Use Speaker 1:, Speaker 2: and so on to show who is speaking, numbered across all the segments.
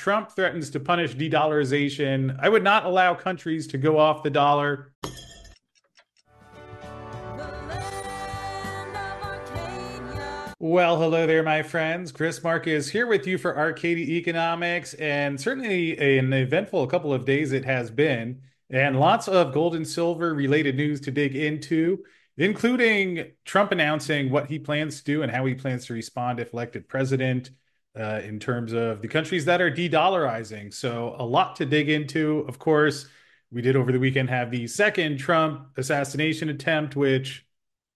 Speaker 1: Trump threatens to punish de-dollarization. I would not allow countries to go off the dollar. Well, hello there, my friends. Chris Marcus here with you for Arcadia Economics, and certainly an eventful couple of days it has been, and lots of gold and silver related news to dig into, including Trump announcing what he plans to do and how he plans to respond if elected president, in terms of the countries that are de-dollarizing. So a lot to dig into. Of course, we did over the weekend have the second Trump assassination attempt, which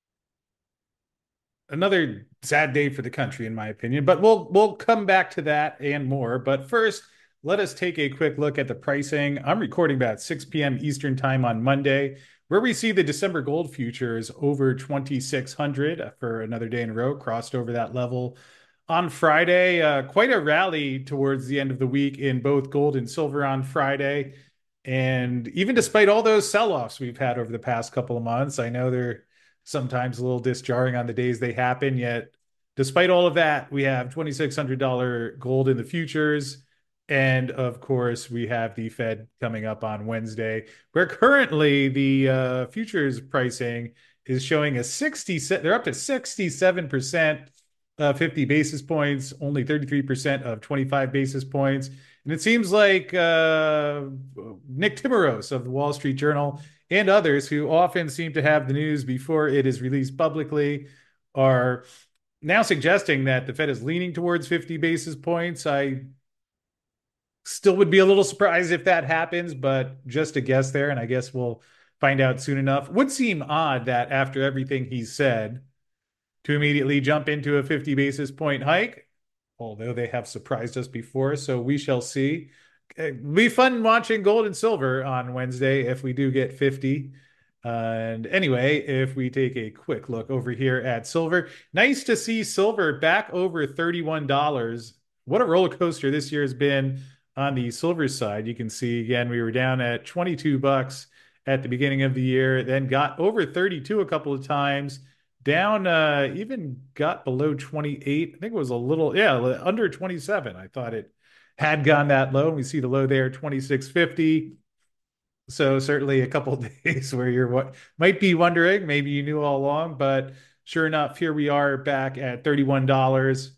Speaker 1: another sad day for the country, in my opinion. But we'll come back to that and more. But first, let us take a quick look at the pricing. I'm recording about 6 p.m. Eastern time on Monday, where we see the December gold futures over 2,600 for another day in a row, crossed over that level. On Friday, quite a rally towards the end of the week in both gold and silver on Friday. And even despite all those sell-offs we've had over the past couple of months, I know they're sometimes a little disjarring on the days they happen. Yet, despite all of that, we have $2,600 gold in the futures. And of course, we have the Fed coming up on Wednesday, where currently the futures pricing is showing a 60, they're up to 67%, 50 basis points, only 33% of 25 basis points. And it seems like Nick Timiraos of the Wall Street Journal and others who often seem to have the news before it is released publicly are now suggesting that the Fed is leaning towards 50 basis points. I still would be a little surprised if that happens, but just a guess there, and I guess we'll find out soon enough. Would seem odd that after everything he's said, to immediately jump into a 50 basis point hike, although they have surprised us before, so we shall see. It'll be fun watching gold and silver on Wednesday if we do get 50. And anyway, if we take a quick look over here at silver, nice to see silver back over $31. What a roller coaster this year has been on the silver side. You can see again, we were down at 22 bucks at the beginning of the year, then got over 32 a couple of times, down, even got below 28. I think it was a little, yeah, under 27. I thought it had gone that low. We see the low there, 26.50. So certainly a couple of days where you're what might be wondering, maybe you knew all along, but sure enough, here we are back at $31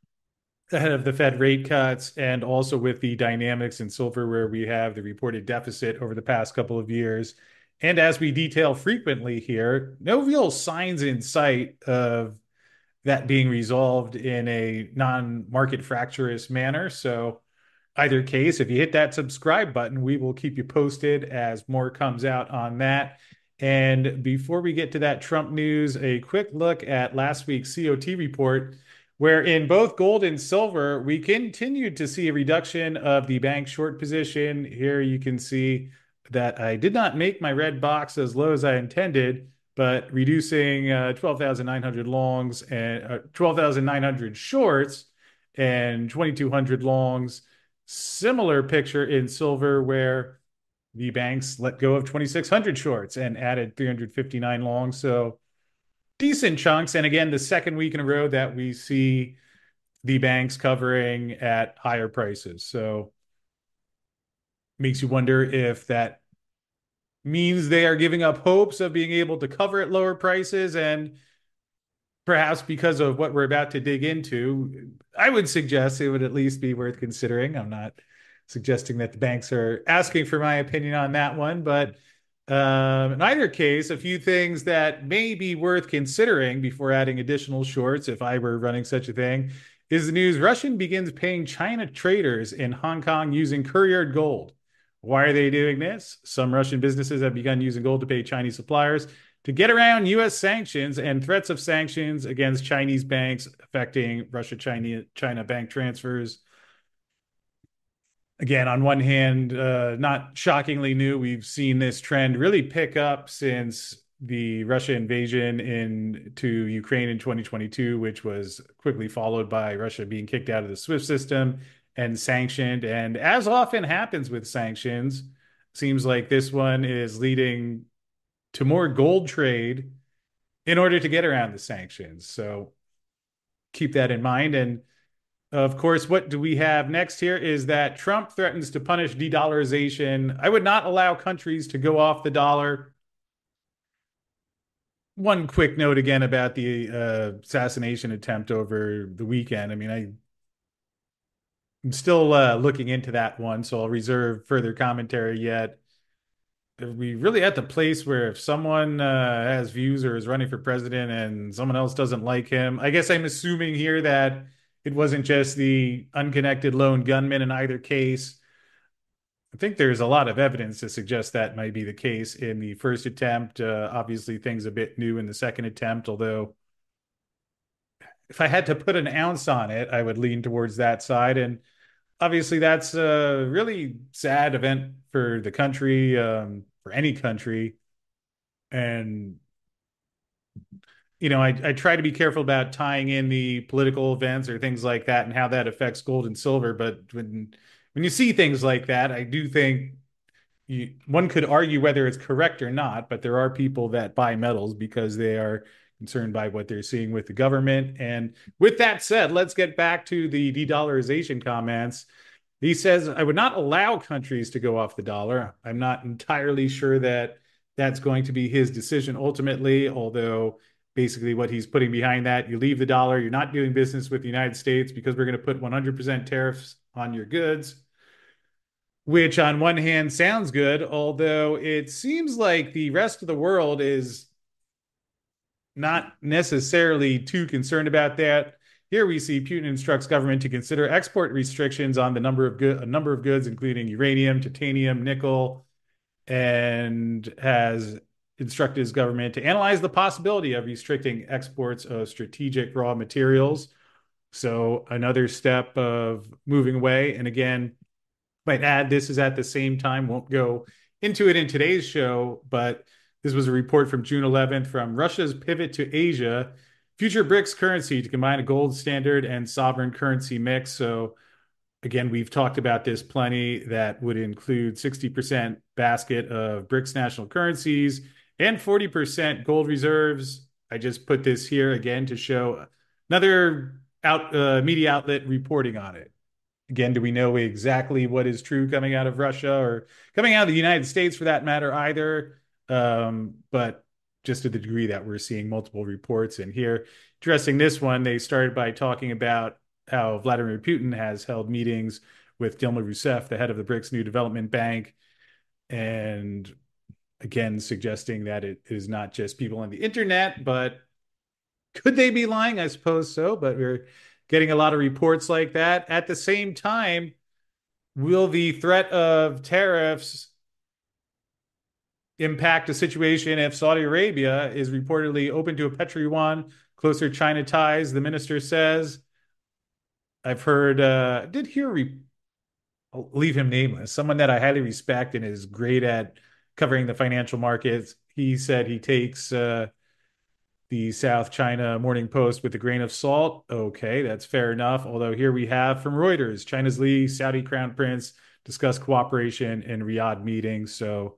Speaker 1: ahead of the Fed rate cuts, and also with the dynamics in silver where we have the reported deficit over the past couple of years. And as we detail frequently here, no real signs in sight of that being resolved in a non-market fractious manner. So either case, if you hit that subscribe button, we will keep you posted as more comes out on that. And before we get to that Trump news, a quick look at last week's COT report, where in both gold and silver, we continued to see a reduction of the bank short position. Here you can see that I did not make my red box as low as I intended, but reducing 12,900 longs and 12,900 shorts and 2,200 longs. Similar picture in silver where the banks let go of 2,600 shorts and added 359 longs. So decent chunks. And again, the second week in a row that we see the banks covering at higher prices. So makes you wonder if that means they are giving up hopes of being able to cover at lower prices. And perhaps because of what we're about to dig into, I would suggest it would at least be worth considering. I'm not suggesting that the banks are asking for my opinion on that one, but in either case, a few things that may be worth considering before adding additional shorts, if I were running such a thing, is the news Russian begins paying China traders in Hong Kong using couriered gold. Why are they doing this? Some Russian businesses have begun using gold to pay Chinese suppliers to get around U.S. sanctions and threats of sanctions against Chinese banks affecting Russia-China bank transfers. Again, on one hand, not shockingly new, we've seen this trend really pick up since the Russia invasion into Ukraine in 2022, which was quickly followed by Russia being kicked out of the SWIFT system and sanctioned. And as often happens with sanctions, seems like this one is leading to more gold trade in order to get around the sanctions. So keep that in mind. And Of course, what do we have next here is that Trump threatens to punish de-dollarization. I would not allow countries to go off the dollar. One quick note again about the assassination attempt over the weekend. I mean, I'm still looking into that one, so I'll reserve further commentary yet. Are we really at the place where if someone has views or is running for president and someone else doesn't like him, I guess I'm assuming here that it wasn't just the unconnected lone gunman in either case. I think there's a lot of evidence to suggest that might be the case in the first attempt. Obviously, things a bit new in the second attempt, although if I had to put an ounce on it, I would lean towards that side. And obviously, that's a really sad event for the country, for any country. And, I try to be careful about tying in the political events or things like that and how that affects gold and silver. But when you see things like that, I do think one could argue whether it's correct or not, but there are people that buy metals because they are concerned by what they're seeing with the government. And with that said, let's get back to the de-dollarization comments. He says, I would not allow countries to go off the dollar. I'm not entirely sure that that's going to be his decision ultimately, although basically what he's putting behind that, you leave the dollar, you're not doing business with the United States because we're going to put 100% tariffs on your goods, which on one hand sounds good, although it seems like the rest of the world is not necessarily too concerned about that. Here we see Putin instructs government to consider export restrictions on a number of goods, including uranium, titanium, nickel, and has instructed his government to analyze the possibility of restricting exports of strategic raw materials. So another step of moving away. And again, might add this is at the same time, won't go into it in today's show, but this was a report from June 11th from Russia's pivot to Asia, future BRICS currency to combine a gold standard and sovereign currency mix. So again, we've talked about this plenty. That would include 60% basket of BRICS national currencies and 40% gold reserves. I just put this here again to show another media outlet reporting on it. Again, do we know exactly what is true coming out of Russia or coming out of the United States for that matter either? But just to the degree that we're seeing multiple reports. And here, addressing this one, they started by talking about how Vladimir Putin has held meetings with Dilma Rousseff, the head of the BRICS New Development Bank, and again, suggesting that it is not just people on the internet, but could they be lying? I suppose so, but we're getting a lot of reports like that. At the same time, will the threat of tariffs impact a situation if Saudi Arabia is reportedly open to a petro yuan, closer China ties? The minister says. I've heard, did hear, I'll leave him nameless, someone that I highly respect and is great at covering the financial markets. He said he takes the South China Morning Post with a grain of salt. Okay, that's fair enough. Although here we have from Reuters, China's Li, Saudi Crown Prince discuss cooperation in Riyadh meetings. So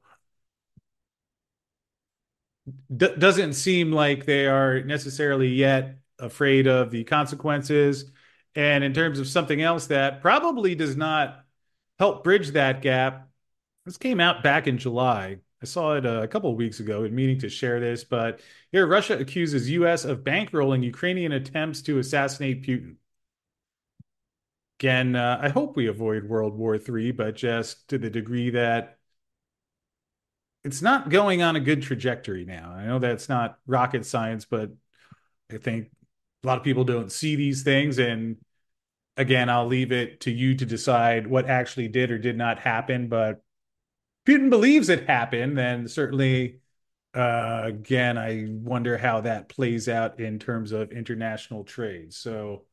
Speaker 1: doesn't seem like they are necessarily yet afraid of the consequences. And in terms of something else that probably does not help bridge that gap, this came out back in July. I saw it a couple of weeks ago in meaning to share this, but here Russia accuses U.S. of bankrolling Ukrainian attempts to assassinate Putin. Again, I hope we avoid World War III, but just to the degree that it's not going on a good trajectory now. I know that's not rocket science, but I think a lot of people don't see these things. And again, I'll leave it to you to decide what actually did or did not happen. But Putin believes it happened, then certainly, again, I wonder how that plays out in terms of international trade. So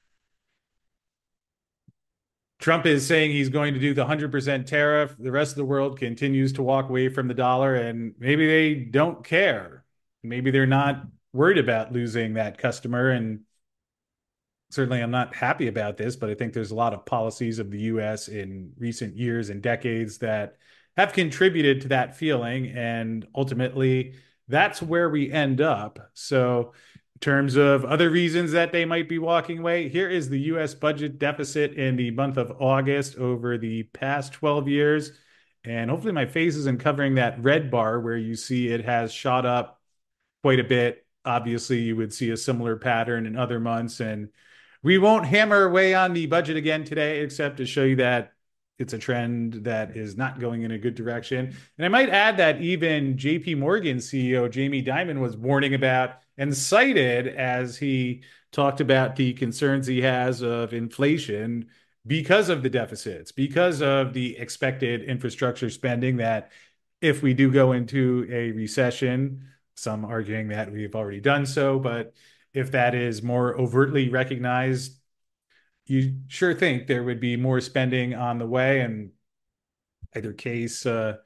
Speaker 1: Trump is saying he's going to do the 100% tariff. The rest of the world continues to walk away from the dollar, and maybe they don't care. Maybe they're not worried about losing that customer. And certainly, I'm not happy about this, but I think there's a lot of policies of the US in recent years and decades that have contributed to that feeling. And ultimately, that's where we end up. So terms of other reasons that they might be walking away, here is the US budget deficit in the month of August over the past 12 years. And hopefully, my face isn't covering that red bar where you see it has shot up quite a bit. Obviously, you would see a similar pattern in other months. And we won't hammer away on the budget again today, except to show you that it's a trend that is not going in a good direction. And I might add that even JP Morgan CEO Jamie Dimon was warning about and cited as he talked about the concerns he has of inflation because of the deficits, because of the expected infrastructure spending that if we do go into a recession, some arguing that we've already done so, but if that is more overtly recognized, you sure think there would be more spending on the way. And either case,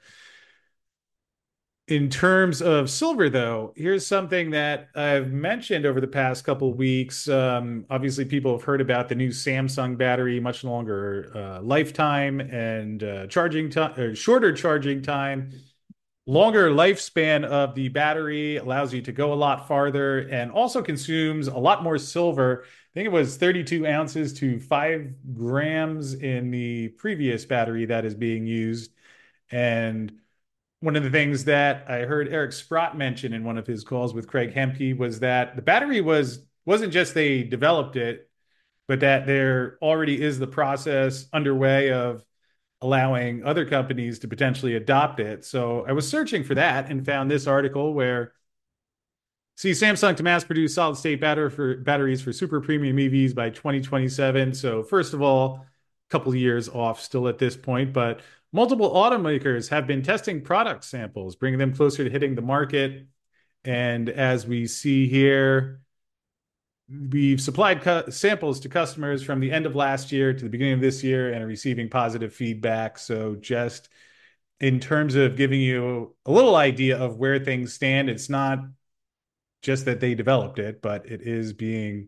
Speaker 1: in terms of silver, though, here's something that I've mentioned over the past couple of weeks. Obviously, people have heard about the new Samsung battery, much longer lifetime and charging time, shorter charging time, longer lifespan of the battery, allows you to go a lot farther, and also consumes a lot more silver. I think it was 32 ounces to 5 grams in the previous battery that is being used. And one of the things that I heard Eric Sprott mention in one of his calls with Craig Hemke was that the battery wasn't just they developed it, but that there already is the process underway of allowing other companies to potentially adopt it. So I was searching for that and found this article where see Samsung to mass produce solid state batteries for super premium EVs by 2027. So first of all, a couple of years off still at this point, but multiple automakers have been testing product samples, bringing them closer to hitting the market. And as we see here, we've supplied samples to customers from the end of last year to the beginning of this year and are receiving positive feedback. So just in terms of giving you a little idea of where things stand, it's not just that they developed it, but it is being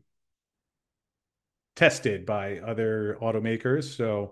Speaker 1: tested by other automakers. So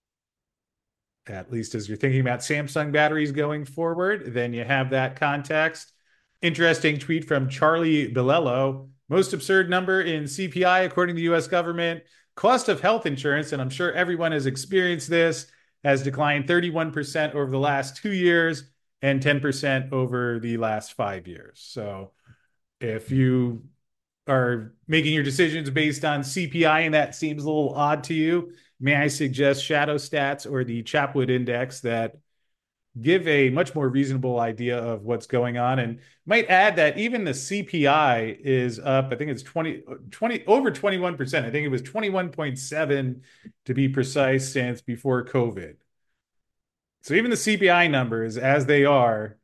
Speaker 1: at least as you're thinking about Samsung batteries going forward, then you have that context. Interesting tweet from Charlie Bilello. Most absurd number in CPI, according to the US government. Cost of health insurance, and I'm sure everyone has experienced this, has declined 31% over the last 2 years and 10% over the last 5 years. So if you are making your decisions based on CPI and that seems a little odd to you, may I suggest Shadow Stats or the Chapwood Index that give a much more reasonable idea of what's going on. And might add that even the CPI is up. I think it's 20 over 21%. I think it was 21.7 to be precise since before COVID. So even the CPI numbers, as they are,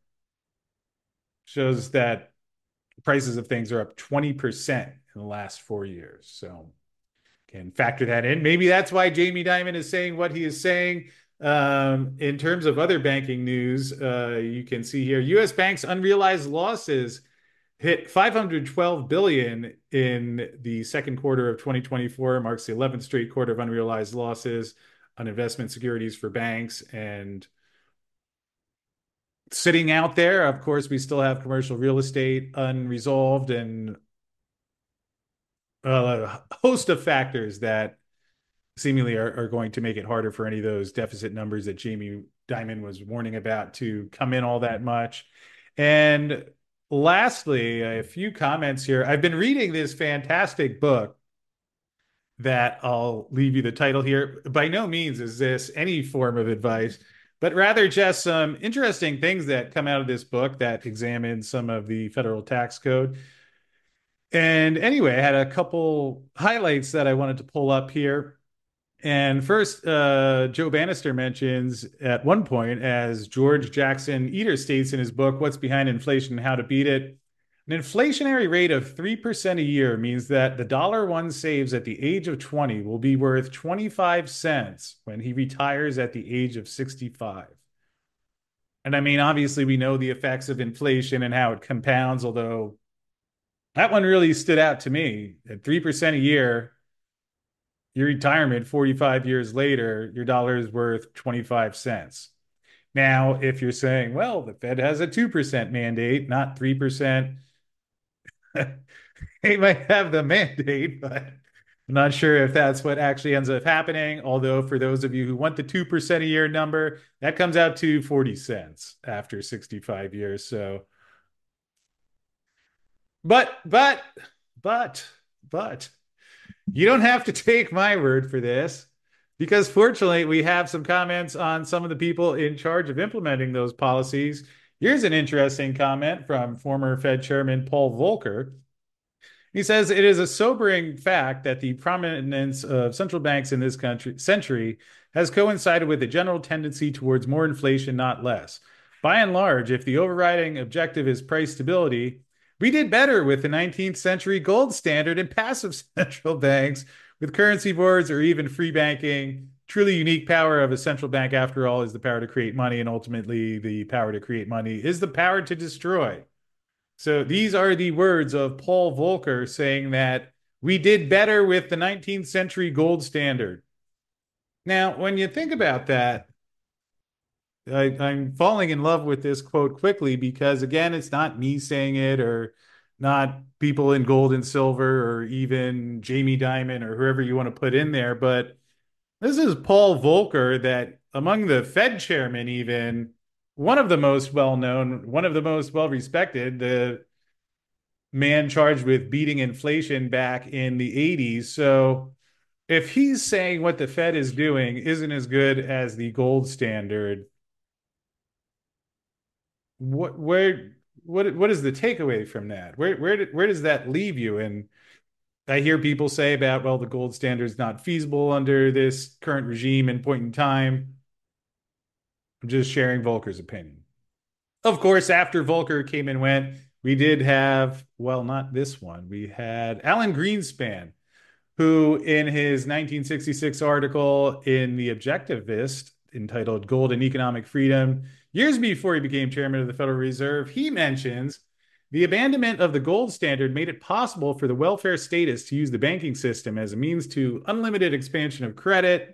Speaker 1: shows that prices of things are up 20% in the last 4 years. So can factor that in. Maybe that's why Jamie Dimon is saying what he is saying. In terms of other banking news, you can see here U.S. banks' unrealized losses hit 512 billion in the second quarter of 2024, marks the 11th straight quarter of unrealized losses on investment securities for banks. And sitting out there, of course, we still have commercial real estate unresolved and a host of factors that seemingly are going to make it harder for any of those deficit numbers that Jamie Dimon was warning about to come in all that much. And lastly, a few comments here. I've been reading this fantastic book that I'll leave you the title here. By no means is this any form of advice, but rather just some interesting things that come out of this book that examine some of the federal tax code. And anyway, I had a couple highlights that I wanted to pull up here. And first, Joe Bannister mentions at one point, as George Jackson Eater states in his book, What's Behind Inflation and How to Beat It, an inflationary rate of 3% a year means that the dollar one saves at the age of 20 will be worth 25 cents when he retires at the age of 65. And I mean, obviously, we know the effects of inflation and how it compounds, although that one really stood out to me. At 3% a year, your retirement 45 years later, your dollar is worth 25 cents. Now, if you're saying, well, the Fed has a 2% mandate, not 3%, They might have the mandate, but I'm not sure if that's what actually ends up happening. Although, for those of you who want the 2% a year number, that comes out to 40 cents after 65 years. So, but, but, but, but, you don't have to take my word for this because fortunately, we have some comments on some of the people in charge of implementing those policies. Here's an interesting comment from former Fed Chairman Paul Volcker. He says it is a sobering fact that the prominence of central banks in this century has coincided with a general tendency towards more inflation, not less. By and large, if the overriding objective is price stability, we did better with the 19th century gold standard and passive central banks with currency boards or even free banking. Truly unique power of a central bank, after all, is the power to create money, and ultimately, the power to create money is the power to destroy. So these are the words of Paul Volcker saying that we did better with the 19th century gold standard. Now, when you think about that, I'm falling in love with this quote quickly because, again, it's not me saying it or not people in gold and silver or even Jamie Dimon or whoever you want to put in there, but this is Paul Volcker, that among the Fed chairmen, even one of the most well known, one of the most well respected, the man charged with beating inflation back in the 80s. So if he's saying what the Fed is doing isn't as good as the gold standard, what is the takeaway from that? Where does that leave you? And I hear people say about, well, the gold standard is not feasible under this current regime and point in time. I'm just sharing Volcker's opinion. Of course, after Volcker came and went, we did have, well, not this one. We had Alan Greenspan, who in his 1966 article in The Objectivist entitled Gold and Economic Freedom, years before he became chairman of the Federal Reserve, he mentions the abandonment of the gold standard made it possible for the welfare statists to use the banking system as a means to unlimited expansion of credit.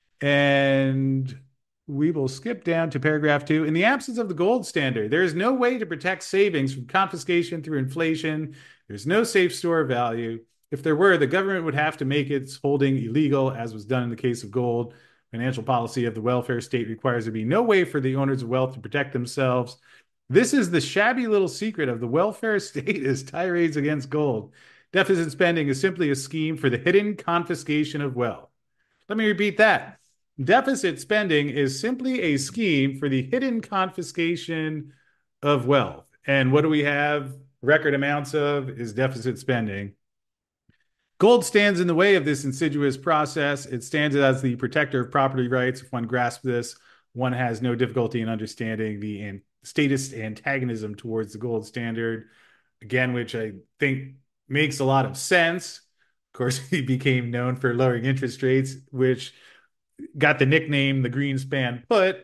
Speaker 1: And we will skip down to paragraph 2. In the absence of the gold standard, there is no way to protect savings from confiscation through inflation. There's no safe store of value. If there were, the government would have to make its holding illegal, as was done in the case of gold. Financial policy of the welfare state requires there be no way for the owners of wealth to protect themselves. This is the shabby little secret of the welfare state is tirades against gold. Deficit spending is simply a scheme for the hidden confiscation of wealth. Let me repeat that. Deficit spending is simply a scheme for the hidden confiscation of wealth. And what do we have record amounts of is deficit spending. Gold stands in the way of this insidious process. It stands as the protector of property rights. If one grasps this, one has no difficulty in understanding the statist antagonism towards the gold standard, again, which I think makes a lot of sense. Of course, he became known for lowering interest rates, which got the nickname the Greenspan put.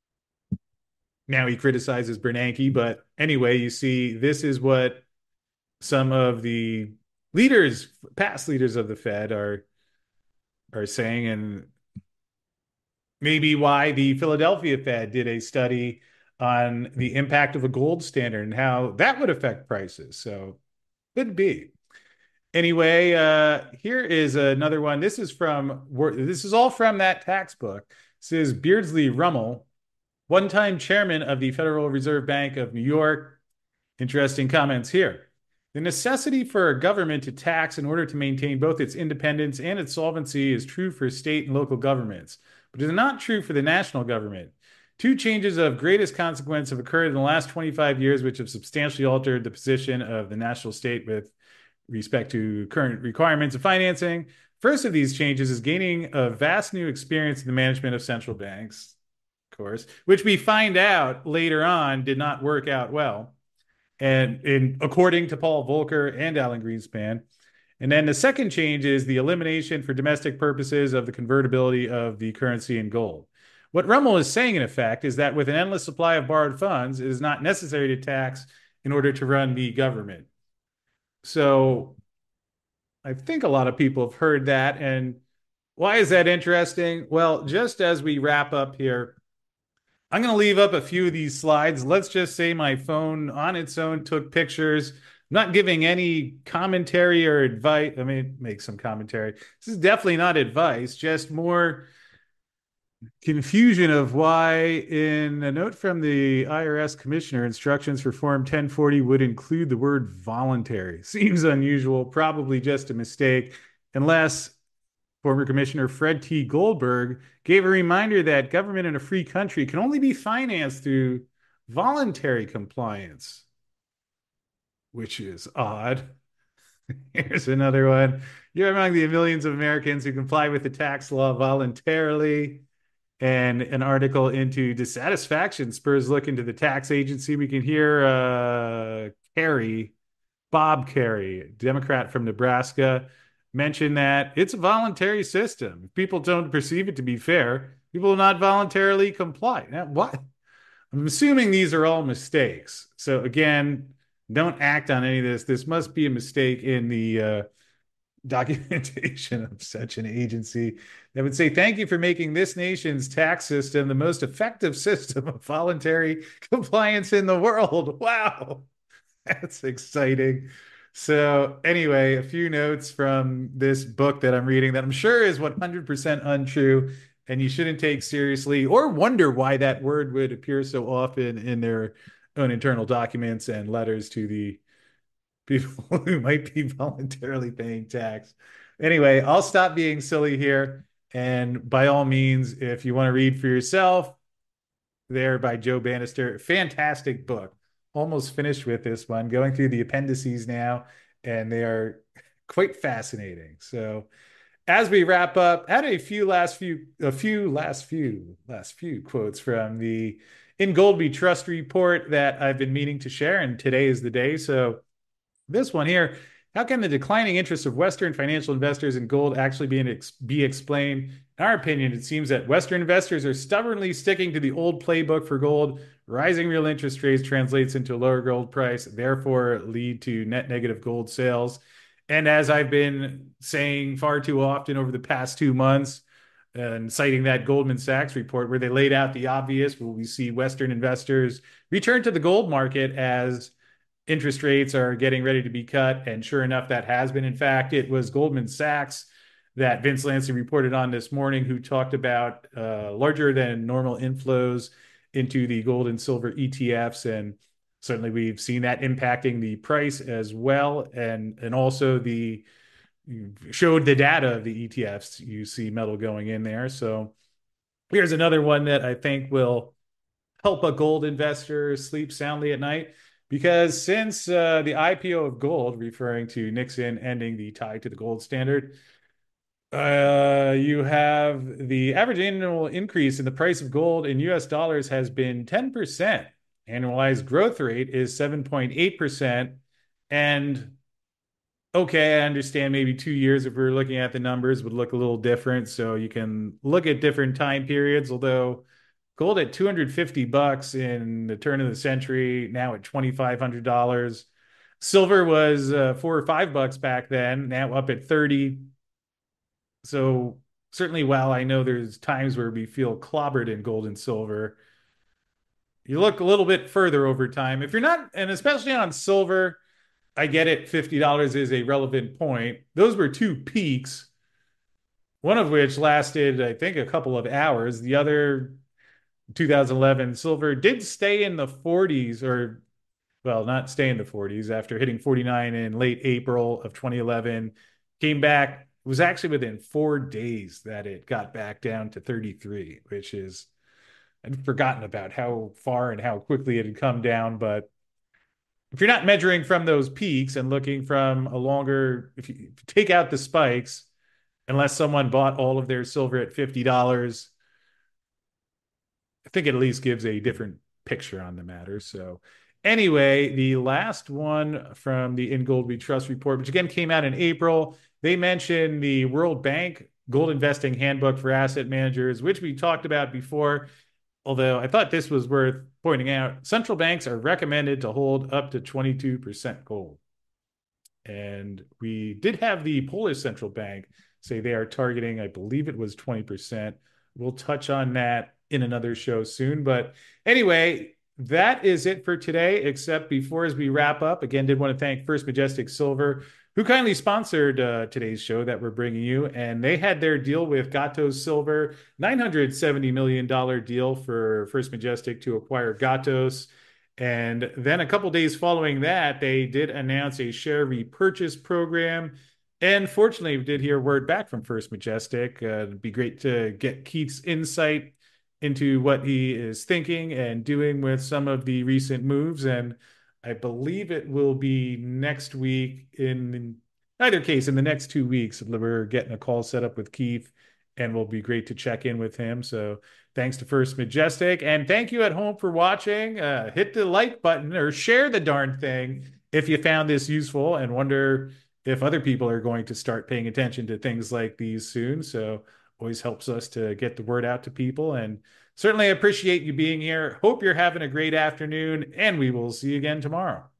Speaker 1: Now he criticizes Bernanke, but anyway, you see, this is what some of the leaders, past leaders of the Fed, are saying, and maybe why the Philadelphia Fed did a study on the impact of a gold standard and how that would affect prices. So could be. Anyway, here is another one. This is all from that tax book. This is Beardsley Ruml, one-time chairman of the Federal Reserve Bank of New York. Interesting comments here. The necessity for a government to tax in order to maintain both its independence and its solvency is true for state and local governments, but it is not true for the national government. Two changes of greatest consequence have occurred in the last 25 years, which have substantially altered the position of the national state with respect to current requirements of financing. First of these changes is gaining a vast new experience in the management of central banks, of course, which we find out later on did not work out well. And according to Paul Volcker and Alan Greenspan. And then the second change is the elimination for domestic purposes of the convertibility of the currency in gold. What Ruml is saying, in effect, is that with an endless supply of borrowed funds, it is not necessary to tax in order to run the government. So I think a lot of people have heard that. And why is that interesting? Well, just as we wrap up here, I'm going to leave up a few of these slides. Let's just say my phone on its own took pictures not giving any commentary or advice. I mean, make some commentary. This is definitely not advice, just more confusion of why, in a note from the IRS commissioner, instructions for Form 1040 would include the word voluntary. Seems unusual, probably just a mistake, unless former Commissioner Fred T. Goldberg gave a reminder that government in a free country can only be financed through voluntary compliance, which is odd. Here's another one. You're among the millions of Americans who comply with the tax law voluntarily. And an article into dissatisfaction spurs look into the tax agency. We can hear Bob Kerrey, Democrat from Nebraska, mention that it's a voluntary system. If people don't perceive it to be fair, people will not voluntarily comply. Now, what? I'm assuming these are all mistakes. So again, don't act on any of this. This must be a mistake in the documentation of such an agency that would say, thank you for making this nation's tax system the most effective system of voluntary compliance in the world. Wow, that's exciting. So, anyway, a few notes from this book that I'm reading that I'm sure is 100% untrue and you shouldn't take seriously or wonder why that word would appear so often in their own internal documents and letters to the people who might be voluntarily paying tax. Anyway, I'll stop being silly here. And by all means, if you want to read for yourself, there by Joe Bannister, fantastic book. Almost finished with this one, going through the appendices now, and they are quite fascinating. So as we wrap up, I had last few quotes from the Ingoldsby Trust Report that I've been meaning to share, and today is the day. So this one here, how can the declining interest of Western financial investors in gold actually be explained? In our opinion, it seems that Western investors are stubbornly sticking to the old playbook for gold. Rising real interest rates translates into a lower gold price, therefore lead to net negative gold sales. And as I've been saying far too often over the past 2 months, and citing that Goldman Sachs report where they laid out the obvious, will we see Western investors return to the gold market as interest rates are getting ready to be cut. And sure enough, that has been. In fact, it was Goldman Sachs that Vince Lansing reported on this morning, who talked about larger than normal inflows into the gold and silver ETFs. And certainly we've seen that impacting the price as well. And also showed the data of the ETFs. You see metal going in there. So here's another one that I think will help a gold investor sleep soundly at night. Because since the IPO of gold, referring to Nixon ending the tie to the gold standard, you have the average annual increase in the price of gold in US dollars has been 10%. Annualized growth rate is 7.8%. And okay, I understand maybe 2 years, if we were looking at the numbers, would look a little different. So you can look at different time periods, although gold at $250 in the turn of the century, now at $2,500. Silver was $4 or $5 back then, now up at 30. So certainly, while I know there's times where we feel clobbered in gold and silver, you look a little bit further over time. If you're not, and especially on silver, I get it, $50 is a relevant point. Those were two peaks, one of which lasted, I think, a couple of hours. The other, 2011, silver did stay in the 40s, or, well, not stay in the 40s after hitting 49 in late April of 2011. Came back, it was actually within 4 days that it got back down to 33, which is, I'd forgotten about how far and how quickly it had come down. But if you're not measuring from those peaks and looking from a longer, if you take out the spikes, unless someone bought all of their silver at $50, I think it at least gives a different picture on the matter. So anyway, the last one from the Ingoldsby Trust Report, which again came out in April, they mentioned the World Bank Gold Investing Handbook for Asset Managers, which we talked about before. Although I thought this was worth pointing out, central banks are recommended to hold up to 22% gold. And we did have the Polish central bank say they are targeting, I believe it was 20%. We'll touch on that in another show soon. But anyway, that is it for today, except before as we wrap up, again, did want to thank First Majestic Silver, who kindly sponsored today's show that we're bringing you. And they had their deal with Gatos Silver, $970 million deal for First Majestic to acquire Gatos. And then a couple days following that, they did announce a share repurchase program. And fortunately, we did hear word back from First Majestic. It'd be great to get Keith's insight into what he is thinking and doing with some of the recent moves. And I believe it will be next week. In either case, in the next 2 weeks, we're getting a call set up with Keith, and will be great to check in with him. So thanks to First Majestic. And thank you at home for watching. Hit the like button or share the darn thing if you found this useful and wonder if other people are going to start paying attention to things like these soon. So always helps us to get the word out to people. And certainly appreciate you being here. Hope you're having a great afternoon, and we will see you again tomorrow.